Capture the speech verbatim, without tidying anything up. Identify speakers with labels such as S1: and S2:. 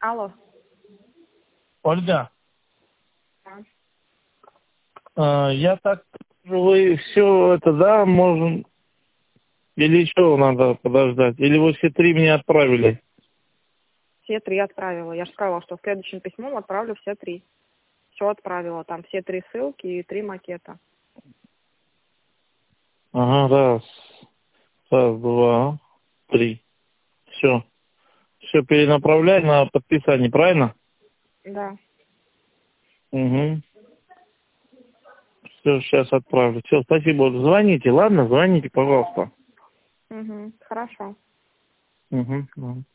S1: Алло.
S2: Ольга,
S1: Да.
S2: а, я так, вы все это, да, можем, или еще надо подождать, или вы все три мне отправили?
S1: Все три отправила. Я же сказала, что следующим письмом отправлю все три. Все отправила. Там все три ссылки и три макета.
S2: Ага, раз, раз, два, три, все. Все перенаправляй на подписание, правильно?
S1: Да.
S2: Угу. Все, сейчас отправлю. Все, спасибо. Звоните, ладно? Звоните, пожалуйста.
S1: Угу. Хорошо.
S2: Угу.